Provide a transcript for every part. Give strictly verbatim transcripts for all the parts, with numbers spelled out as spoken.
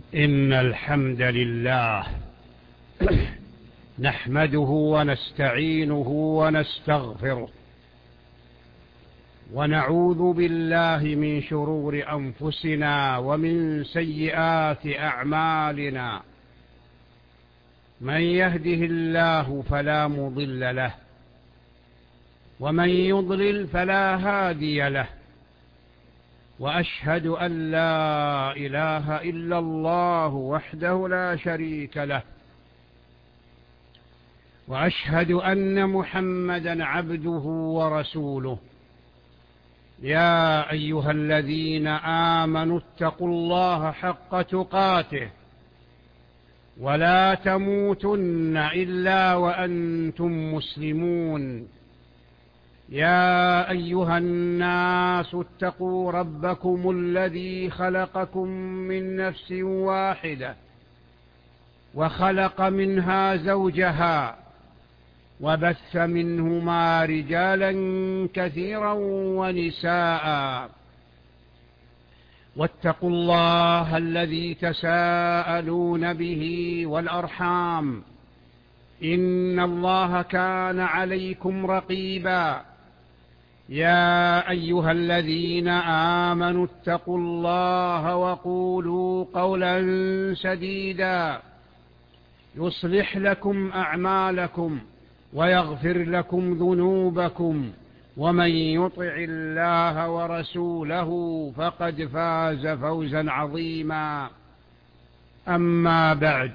إن الحمد لله نحمده ونستعينه ونستغفره ونعوذ بالله من شرور أنفسنا ومن سيئات أعمالنا. من يهده الله فلا مضل له ومن يضلل فلا هادي له، وأشهد أن لا إله إلا الله وحده لا شريك له، وأشهد أن محمدا عبده ورسوله. يا أيها الذين آمنوا اتقوا الله حق تقاته ولا تموتن إلا وأنتم مسلمون. يا أيها الناس اتقوا ربكم الذي خلقكم من نفس واحدة وخلق منها زوجها وبث منهما رجالا كثيرا ونساء، واتقوا الله الذي تساءلون به والأرحام، إن الله كان عليكم رقيبا. يا أيها الذين آمنوا اتقوا الله وقولوا قولا سديدا يصلح لكم أعمالكم ويغفر لكم ذنوبكم، ومن يطع الله ورسوله فقد فاز فوزا عظيما. أما بعد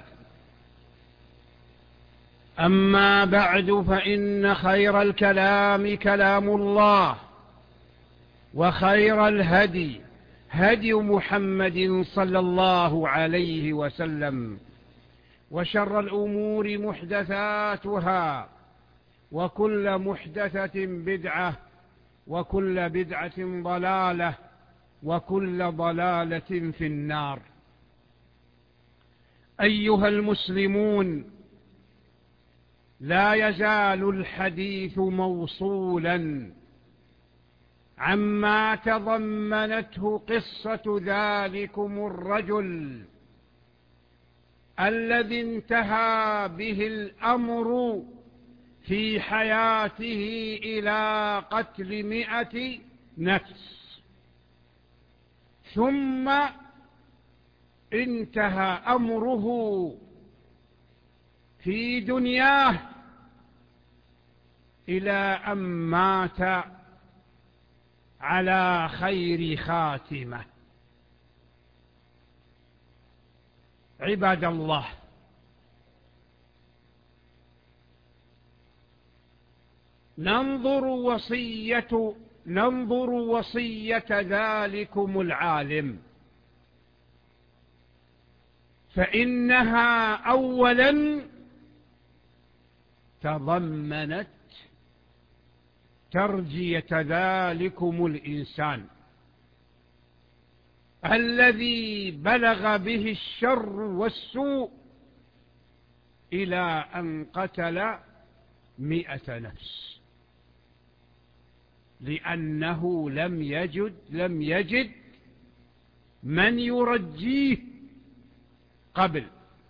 أما بعد فإن خير الكلام كلام الله، وخير الهدي هدي محمد صلى الله عليه وسلم، وشر الأمور محدثاتها، وكل محدثة بدعة، وكل بدعة ضلالة، وكل ضلالة في النار. أيها المسلمون، لا يزال الحديث موصولا عما تضمنته قصة ذلكم الرجل الذي انتهى به الأمر في حياته إلى قتل مئة نفس، ثم انتهى أمره في دنياه إلى أن مات على خير خاتمة. عباد الله، ننظر وصية ننظر وصية ذلكم العالم، فإنها أولا تضمنت ترجية ذلكم الإنسان الذي بلغ به الشر والسوء إلى أن قتل مئة نفس، لأنه لم يجد لم يجد من يرجيه قبل.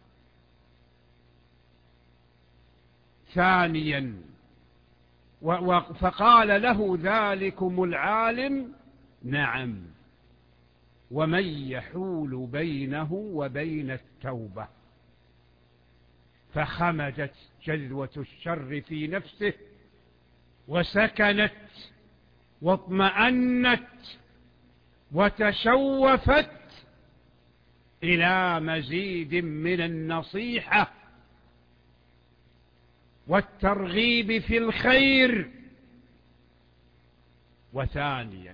ثانيا، فقال له ذلكم العالم: نعم، ومن يحول بينه وبين التوبة. فخمدت جذوة الشر في نفسه، وسكنت واطمأنت وتشوفت إلى مزيد من النصيحة والترغيب في الخير. وثانيا،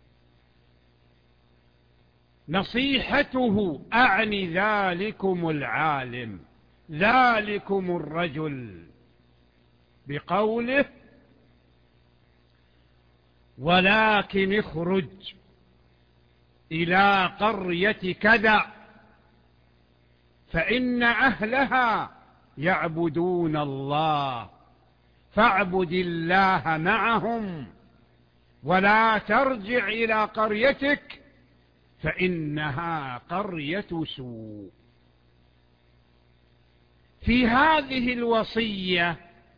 نصيحته أعني ذلكم العالم، ذلكم الرجل، بقوله: ولكن اخرج إلى قرية كذا فإن أهلها يعبدون الله فاعبد الله معهم، ولا ترجع إلى قريتك فإنها قرية سوء. في هذه الوصية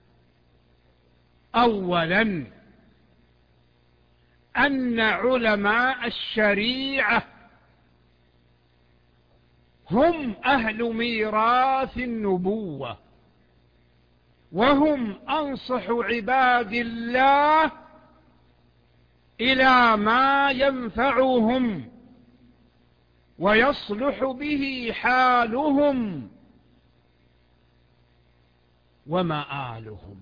أولا أن علماء الشريعة هم أهل ميراث النبوة، وهم أنصح عباد الله إلى ما ينفعهم ويصلح به حالهم ومآلهم.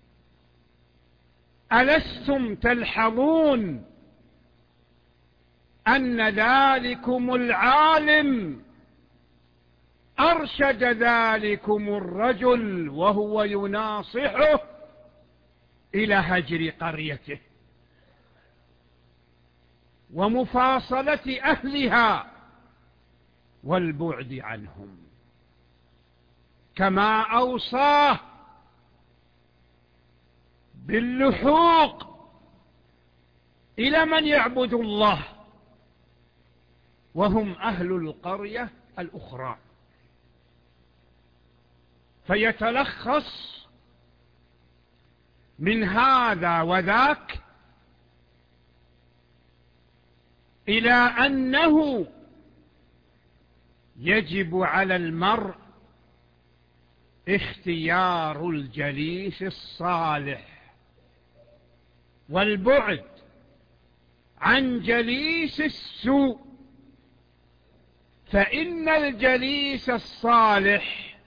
ألستم تلحظون أن ذلكم العالم أرشد ذلكم الرجل وهو يناصحه إلى هجر قريته ومفاصلة أهلها والبعد عنهم، كما أوصاه باللحوق إلى من يعبد الله وهم أهل القرية الأخرى. فيتلخص من هذا وذاك إلى أنه يجب على المرء اختيار الجليس الصالح والبعد عن جليس السوء، فإن الجليس الصالح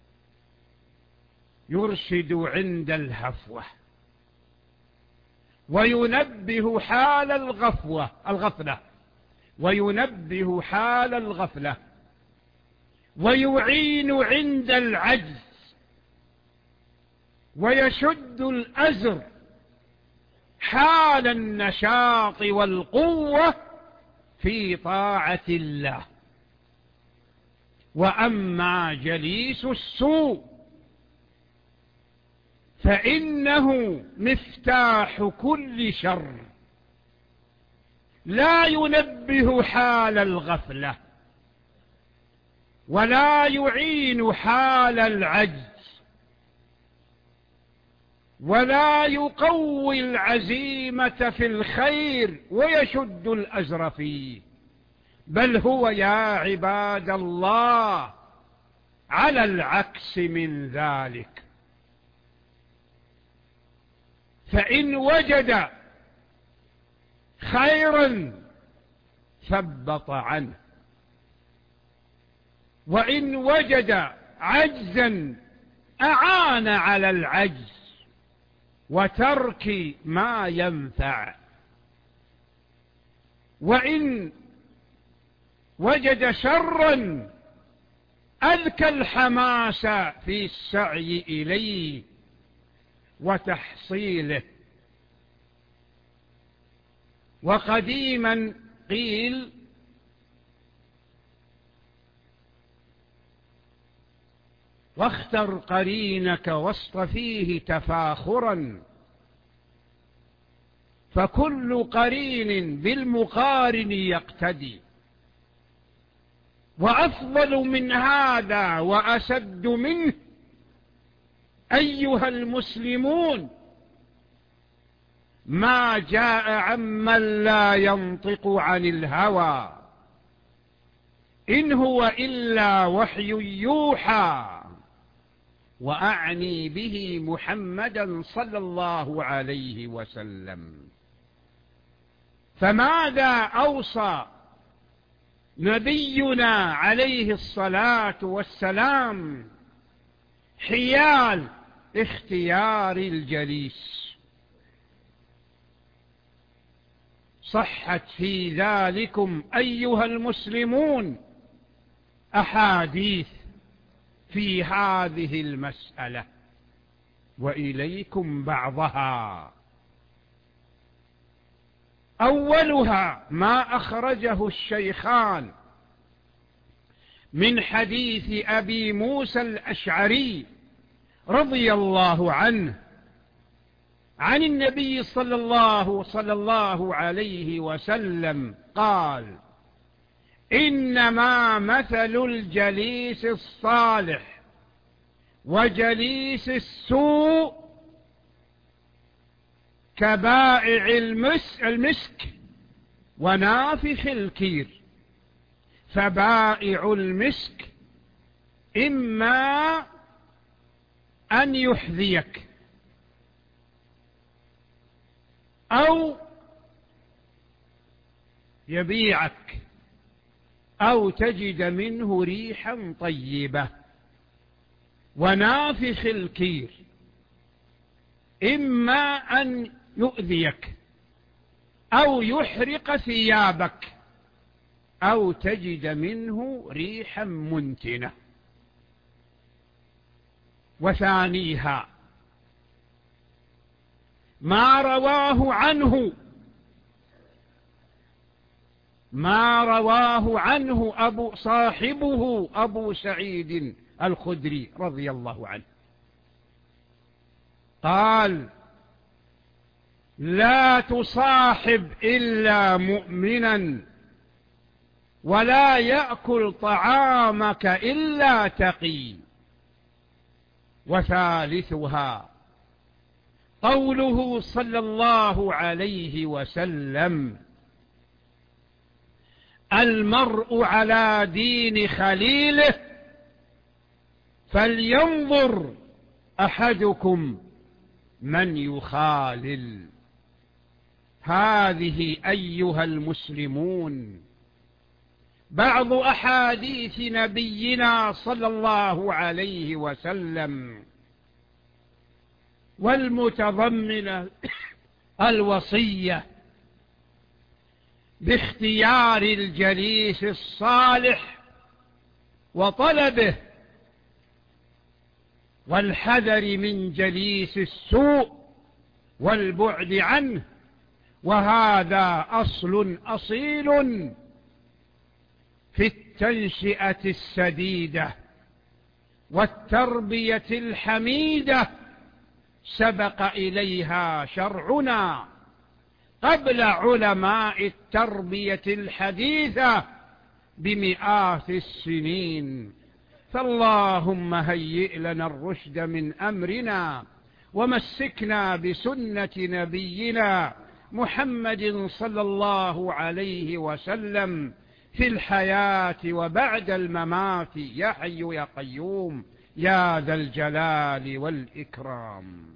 يرشد عند الهفوة وينبه حال الغفوة الغفلة وينبه حال الغفلة ويعين عند العجز ويشد الأزر حال النشاط والقوة في طاعة الله. وأما جليس السوء فإنه مفتاح كل شر، لا ينبه حال الغفلة ولا يعين حال العجز ولا يقوي العزيمة في الخير ويشد الأزر فيه، بل هو يا عباد الله على العكس من ذلك. فإن وجد خيرا ثبط عنه، وإن وجد عجزا أعان على العجز وترك ما ينفع، وإن وجد شرا أذكى الحماس في السعي إليه وتحصيله. وقديما قيل واختر قرينك واصطفيه تفاخرا، فكل قرين بالمقارن يقتدي. وأفضل من هذا وأسد منه أيها المسلمون ما جاء عمن لا ينطق عن الهوى إن هو إلا وحي يوحى، وأعني به محمدا صلى الله عليه وسلم. فماذا أوصى نبينا عليه الصلاة والسلام حيال اختيار الجليس؟ صحت في ذلكم أيها المسلمون أحاديث في هذه المسألة، وإليكم بعضها. أولها ما أخرجه الشيخان من حديث أبي موسى الأشعري رضي الله عنه عن النبي صلى الله صلى الله عليه وسلم قال: إنما مثل الجليس الصالح وجليس السوء كبائع المسك ونافخ الكير. فبائع المسك إما أن يحذيك أو يبيعك أو تجد منه ريحا طيبة. ونافخ الكير إما أن يؤذيك أو يحرق ثيابك أو تجد منه ريحا منتنة. وثانيها ما رواه عنه ما رواه عنه أبو صاحبه أبو سعيد الخدري رضي الله عنه قال: لا تصاحب إلا مؤمنا ولا يأكل طعامك إلا تقي. وثالثها قوله صلى الله عليه وسلم: المرء على دين خليله فلينظر أحدكم من يخالل. هذه أيها المسلمون بعض أحاديث نبينا صلى الله عليه وسلم، والمتضمنة الوصية باختيار الجليس الصالح وطلبه، والحذر من جليس السوء والبعد عنه. وهذا أصل أصيل في التنشئة السديدة والتربية الحميدة سبق إليها شرعنا قبل علماء التربية الحديثة بمئات السنين. فاللهم هيئ لنا الرشد من أمرنا ومسكنا بسنة نبينا محمد صلى الله عليه وسلم في الحياة وبعد الممات، يا حي يا قيوم يا ذا الجلال والإكرام.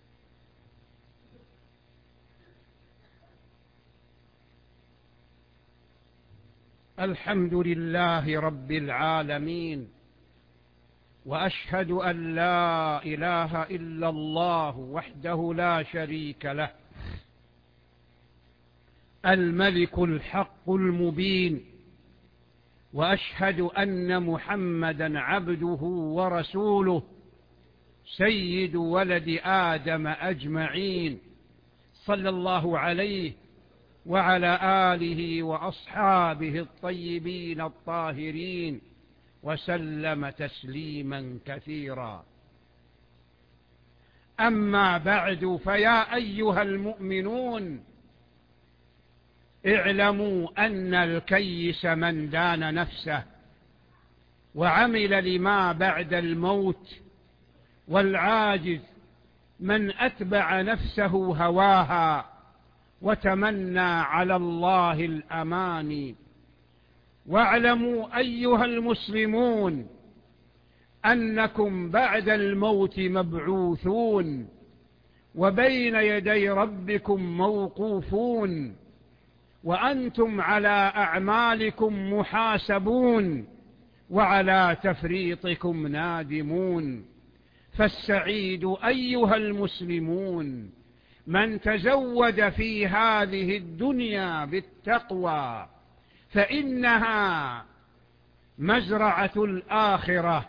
الحمد لله رب العالمين، وأشهد أن لا إله إلا الله وحده لا شريك له، الملك الحق المبين. وأشهد أن محمدا عبده ورسوله سيد ولد آدم أجمعين، صلى الله عليه وعلى آله وأصحابه الطيبين الطاهرين وسلم تسليما كثيرا. أما بعد، فيا أيها المؤمنون، اعلموا أن الكيس من دان نفسه وعمل لما بعد الموت، والعاجز من أتبع نفسه هواها وتمنى على الله الأماني. واعلموا أيها المسلمون أنكم بعد الموت مبعوثون وبين يدي ربكم موقوفون، وأنتم على أعمالكم محاسبون وعلى تفريطكم نادمون. فالسعيد أيها المسلمون من تزود في هذه الدنيا بالتقوى، فإنها مزرعة الآخرة.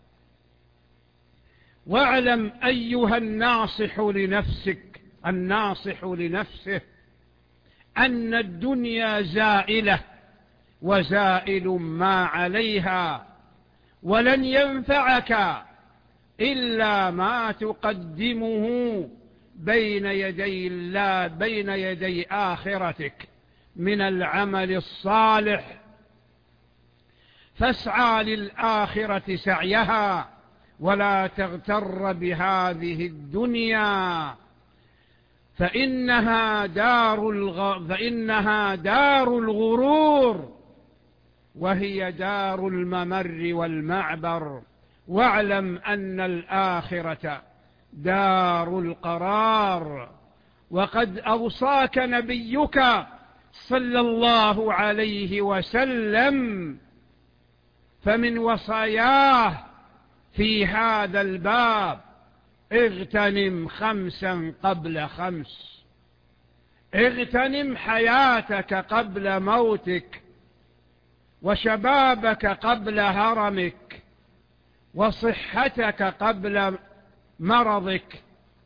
واعلم أيها الناصح لنفسك الناصح لنفسه أن الدنيا زائلة وزائل ما عليها، ولن ينفعك إلا ما تقدمه بين يدي الله بين يدي آخرتك من العمل الصالح فاسعى للآخرة سعيها ولا تغتر بهذه الدنيا فإنها دار الغ... فإنها دار الغرور وهي دار الممر والمعبر، واعلم أن الآخرة دار القرار. وقد أوصاك نبيك صلى الله عليه وسلم، فمن وصاياه في هذا الباب: اغتنم خمسا قبل خمس، اغتنم حياتك قبل موتك، وشبابك قبل هرمك، وصحتك قبل مرضك،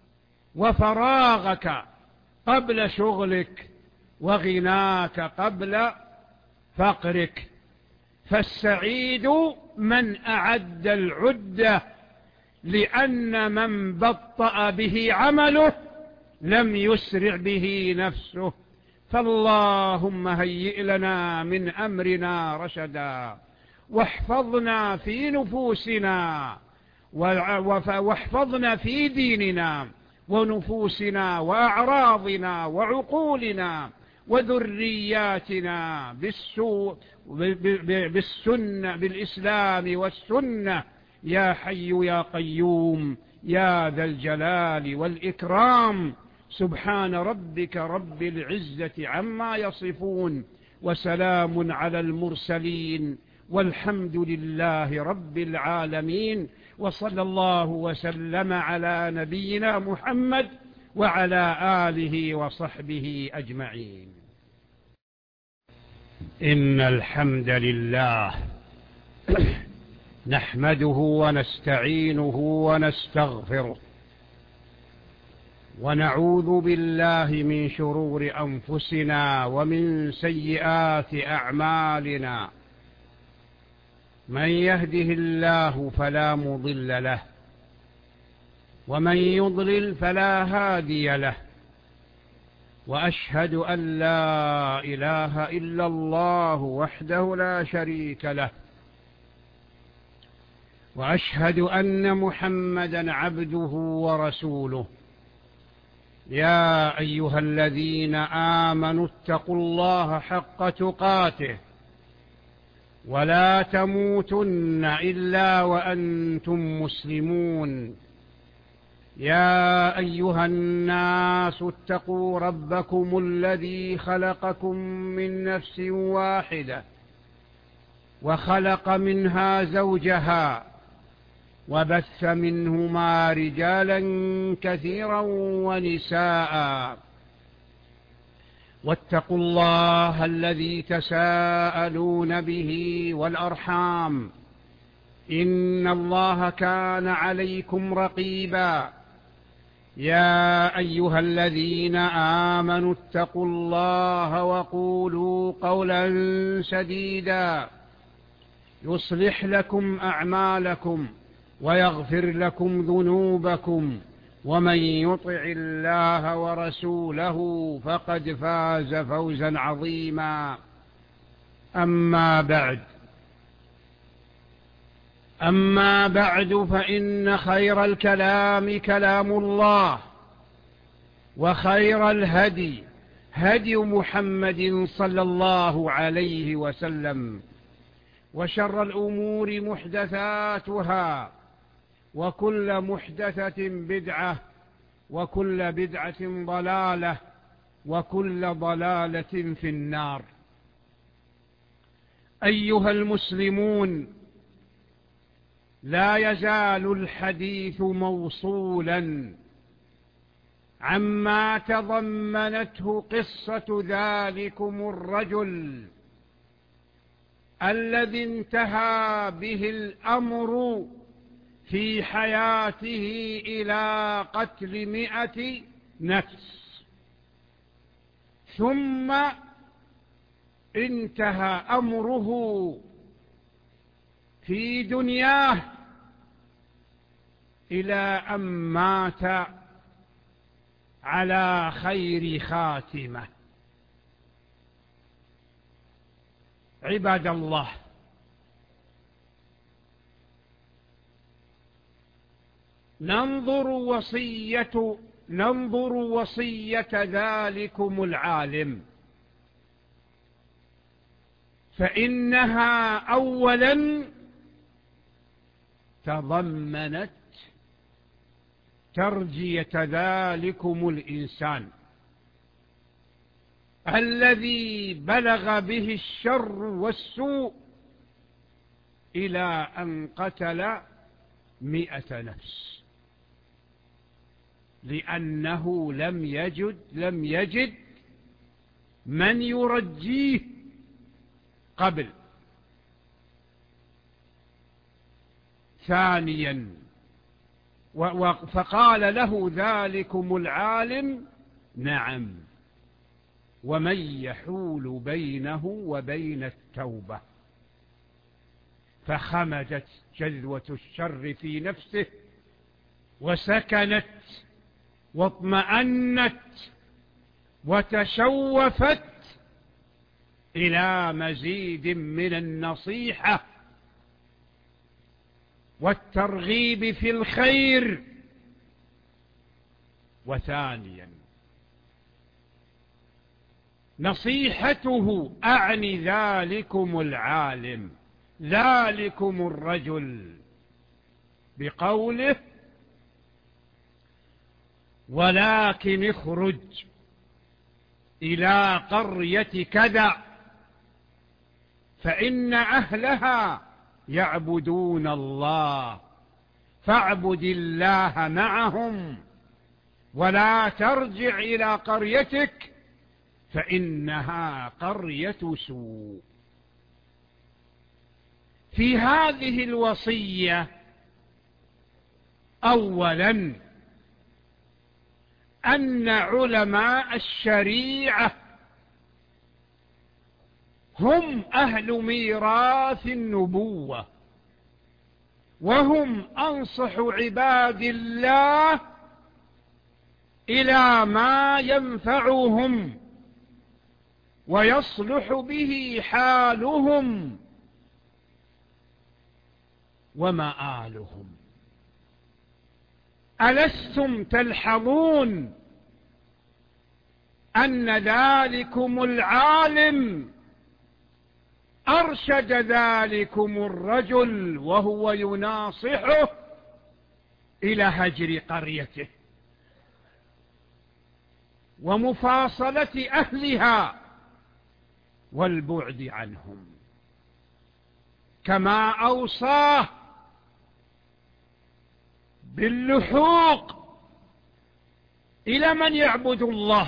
وفراغك قبل شغلك، وغناك قبل فقرك. فالسعيد من أعد العدة، لأن من بطأ به عمله لم يسرع به نفسه. فاللهم هيئ لنا من أمرنا رشدا، واحفظنا في نفوسنا، واحفظنا في ديننا ونفوسنا وأعراضنا وعقولنا وذرياتنا بالسوء بالسنة بالإسلام والسنة، يا حي يا قيوم يا ذا الجلال والإكرام. سبحان ربك رب العزة عما يصفون، وسلام على المرسلين، والحمد لله رب العالمين. وصلى الله وسلم على نبينا محمد وعلى آله وصحبه أجمعين. إن الحمد لله نحمده ونستعينه ونستغفره، ونعوذ بالله من شرور أنفسنا ومن سيئات أعمالنا. من يهده الله فلا مضل له، ومن يضلل فلا هادي له، وأشهد أن لا إله إلا الله وحده لا شريك له، وأشهد أن محمدا عبده ورسوله. يا أيها الذين آمنوا اتقوا الله حق تقاته ولا تموتن إلا وأنتم مسلمون. يا أيها الناس اتقوا ربكم الذي خلقكم من نفس واحدة، وخلق منها زوجها، وبث منهما رجالا كثيرا ونساء. واتقوا الله الذي تساءلون به والأرحام، إن الله كان عليكم رقيبا. يا أيها الذين آمنوا اتقوا الله وقولوا قولا سديدا يصلح لكم أعمالكم ويغفر لكم ذنوبكم، ومن يطع الله ورسوله فقد فاز فوزا عظيما. أما بعد أما بعد فإن خير الكلام كلام الله، وخير الهدي هدي محمد صلى الله عليه وسلم، وشر الأمور محدثاتها، وكل محدثة بدعة، وكل بدعة ضلالة، وكل ضلالة في النار. أيها المسلمون، لا يزال الحديث موصولا عما تضمنته قصة ذلكم الرجل الذي انتهى به الأمر في حياته إلى قتل مئة نفس، ثم انتهى أمره في دنياه إلى أن مات على خير خاتمة. عباد الله، ننظر وصية ننظر وصية ذلكم العالم، فإنها أولا تضمنت ترجية ذلكم الإنسان الذي بلغ به الشر والسوء إلى أن قتل مئة نفس، لأنه لم يجد لم يجد من يرجيه قبل. ثانيا فقال له ذلكم العالم نعم، ومن يحول بينه وبين التوبة. فخمدت جذوة الشر في نفسه وسكنت واطمأنت وتشوفت إلى مزيد من النصيحة والترغيب في الخير. وثانيا نصيحته أعني ذلكم العالم ذلكم الرجل بقوله ولكن اخرج إلى قرية كذا فإن أهلها يعبدون الله فاعبد الله معهم ولا ترجع إلى قريتك فإنها قرية سوء. في هذه الوصية أولا أن علماء الشريعة هم أهل ميراث النبوة، وهم أنصح عباد الله إلى ما ينفعهم ويصلح به حالهم ومآلهم. ألستم تلحظون أن ذلكم العالم أرشد ذلكم الرجل وهو يناصحه إلى هجر قريته ومفاصلة أهلها والبعد عنهم، كما أوصاه باللحوق إلى من يعبد الله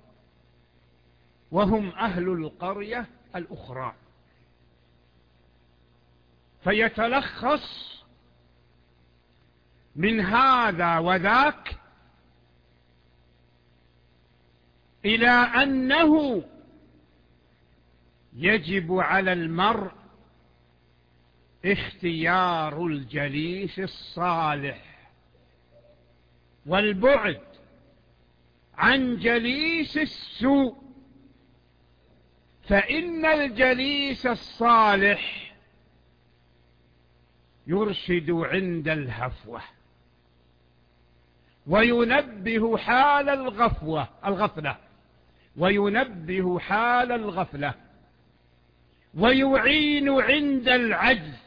وهم أهل القرية الأخرى. فيتلخص من هذا وذاك إلى أنه يجب على المرء اختيار الجليس الصالح والبعد عن جليس السوء، فإن الجليس الصالح يرشد عند الهفوة وينبه حال الغفوة الغفلة وينبه حال الغفلة ويعين عند العجز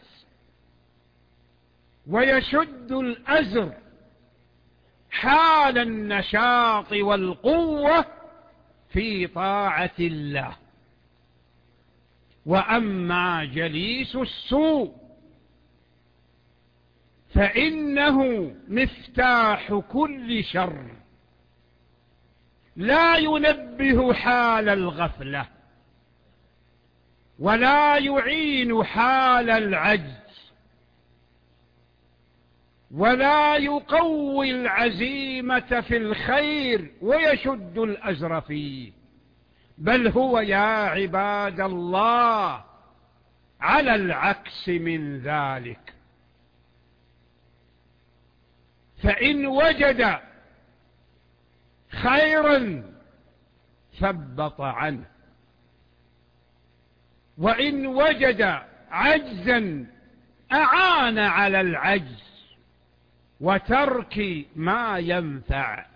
ويشد الأزر حال النشاط والقوة في طاعة الله. وأما جليس السوء فإنه مفتاح كل شر، لا ينبه حال الغفلة ولا يعين حال العجز ولا يقوي العزيمة في الخير ويشد الأزر فيه، بل هو يا عباد الله على العكس من ذلك. فإن وجد خيرا ثبط عنه، وإن وجد عجزا أعان على العجز، وترك ما ينفع.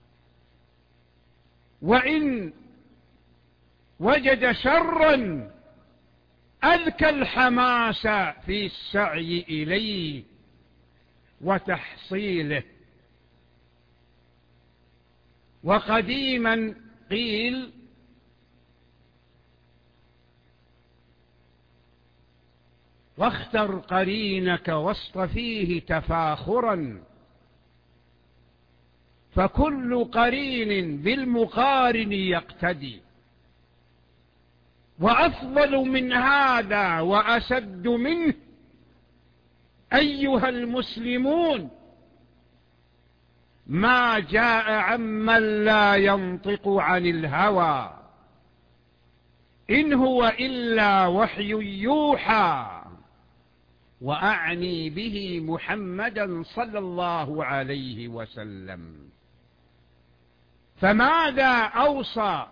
وإن وجد شرا أذكى الحماس في السعي إليه وتحصيله. وقديما قيل: واختر قرينك واصطفيه تفاخرا، فكل قرين بالمقارن يقتدي. وأفضل من هذا وأسد منه أيها المسلمون ما جاء عمن لا ينطق عن الهوى إن هو إلا وحي يوحى، وأعني به محمدا صلى الله عليه وسلم. فماذا أوصى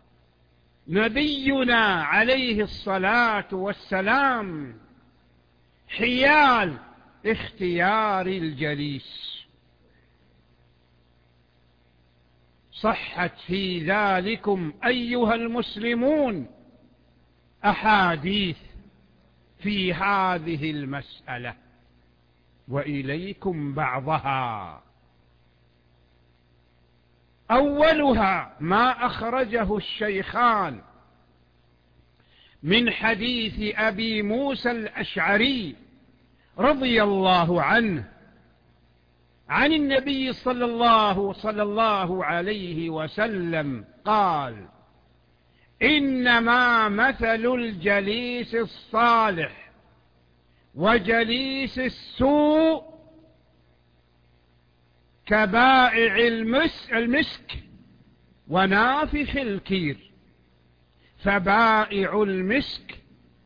نبينا عليه الصلاة والسلام حيال اختيار الجليس؟ صحت في ذلكم أيها المسلمون أحاديث في هذه المسألة، وإليكم بعضها. أولها ما أخرجه الشيخان من حديث أبي موسى الأشعري رضي الله عنه عن النبي صلى الله صلى الله عليه وسلم قال: إنما مثل الجليس الصالح وجليس السوء كبائع المسك ونافخ الكير. فبائع المسك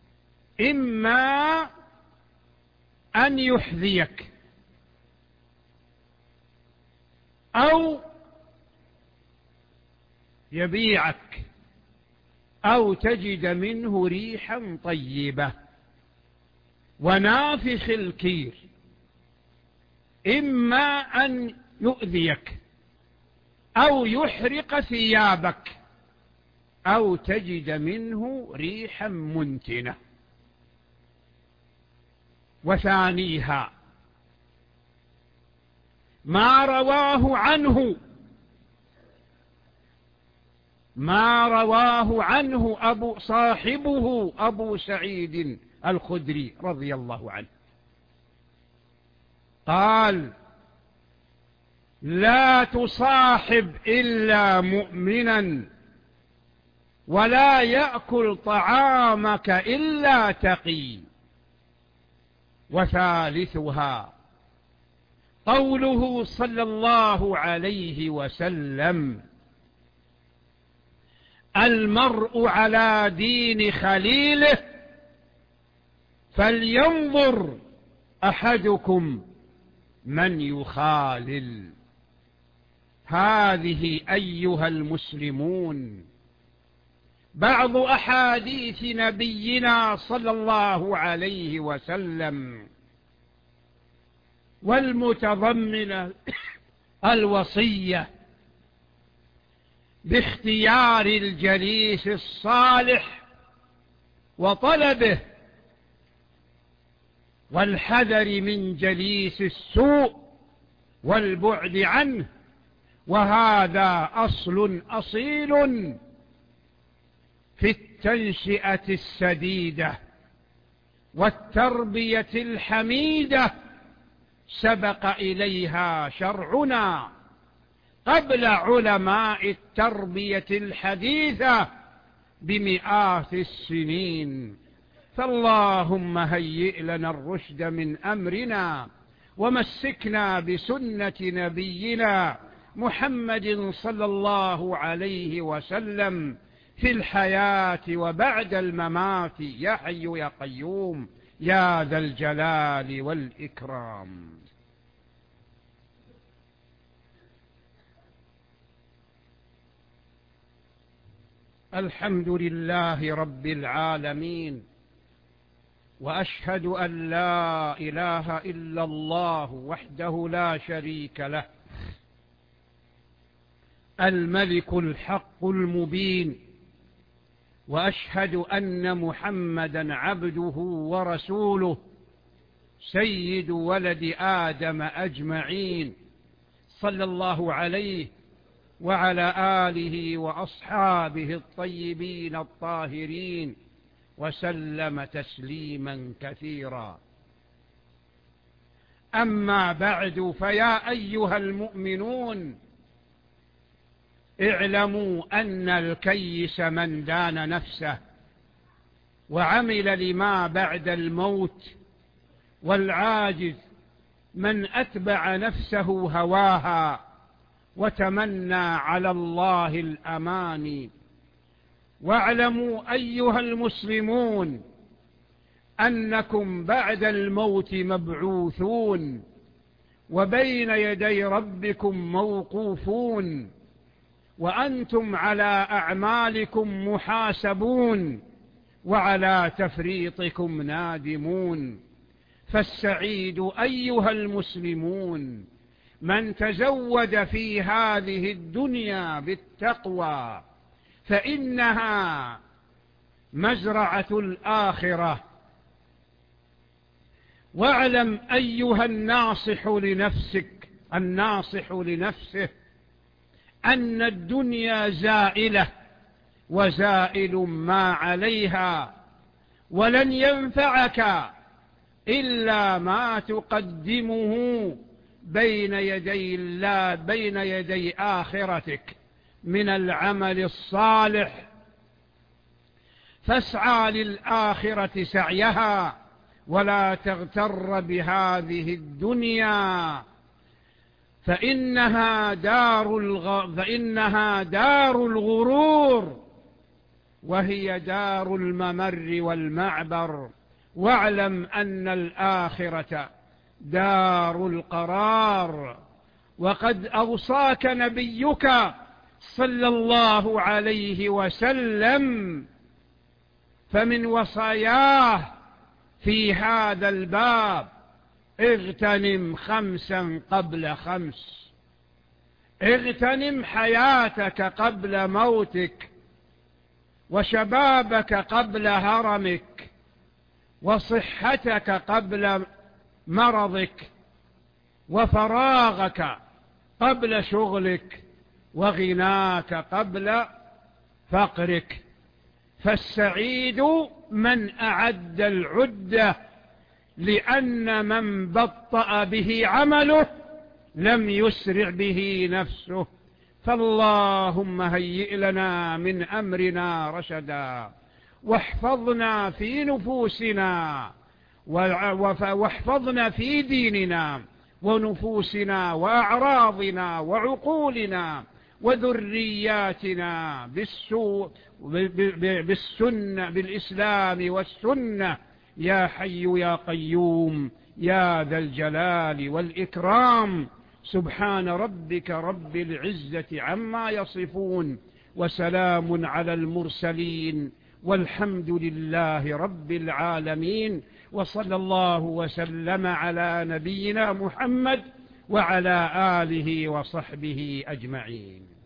إما أن يحذيك أو يبيعك أو تجد منه ريحا طيبة. ونافخ الكير إما أن يؤذيك أو يحرق ثيابك أو تجد منه ريحا منتنة. وثانيها ما رواه عنه ما رواه عنه أبو صاحبه أبو سعيد الخدري رضي الله عنه قال: لا تصاحب إلا مؤمنا، ولا يأكل طعامك إلا تقي. وثالثها قوله صلى الله عليه وسلم: المرء على دين خليله فلينظر أحدكم من يخالل. هذه أيها المسلمون بعض أحاديث نبينا صلى الله عليه وسلم، والمتضمنة الوصية باختيار الجليس الصالح وطلبه، والحذر من جليس السوء والبعد عنه. وهذا أصل أصيل في التنشئة السديدة والتربية الحميدة سبق إليها شرعنا قبل علماء التربية الحديثة بمئات السنين. فاللهم هيئ لنا الرشد من أمرنا، ومسكنا بسنة نبينا محمد صلى الله عليه وسلم في الحياة وبعد الممات، يا حي يا قيوم يا ذا الجلال والإكرام. الحمد لله رب العالمين، وأشهد أن لا إله إلا الله وحده لا شريك له الملك الحق المبين، وأشهد أن محمدا عبده ورسوله سيد ولد آدم أجمعين، صلى الله عليه وعلى آله وأصحابه الطيبين الطاهرين وسلم تسليما كثيرا. أما بعد، فيا أيها المؤمنون، اعلموا أن الكيس من دان نفسه وعمل لما بعد الموت، والعاجز من أتبع نفسه هواها وتمنى على الله الأماني. واعلموا أيها المسلمون أنكم بعد الموت مبعوثون وبين يدي ربكم موقوفون، وأنتم على أعمالكم محاسبون وعلى تفريطكم نادمون. فالسعيد أيها المسلمون من تزود في هذه الدنيا بالتقوى، فإنها مزرعة الآخرة. واعلم أيها الناصح لنفسك الناصح لنفسه أن الدنيا زائلة وزائل ما عليها، ولن ينفعك إلا ما تقدمه بين يدي الله بين يدي آخرتك من العمل الصالح. فاسعى للآخرة سعيها ولا تغتر بهذه الدنيا، فإنها دار الغ... فإنها دار الغرور وهي دار الممر والمعبر. واعلم أن الآخرة دار القرار. وقد أوصاك نبيك صلى الله عليه وسلم، فمن وصاياه في هذا الباب: اغتنم خمسا قبل خمس. اغتنم حياتك قبل موتك، وشبابك قبل هرمك، وصحتك قبل مرضك، وفراغك قبل شغلك، وغناك قبل فقرك. فالسعيد من أعد العدة، لأن من بطأ به عمله لم يسرع به نفسه. فاللهم هيئ لنا من أمرنا رشدا، واحفظنا في نفوسنا، واحفظنا في ديننا ونفوسنا وأعراضنا وعقولنا وذرياتنا بالسوء بالسنة بالإسلام والسنة، يا حي يا قيوم يا ذا الجلال والإكرام. سبحان ربك رب العزة عما يصفون، وسلام على المرسلين، والحمد لله رب العالمين. وصلى الله وسلم على نبينا محمد وعلى آله وصحبه أجمعين.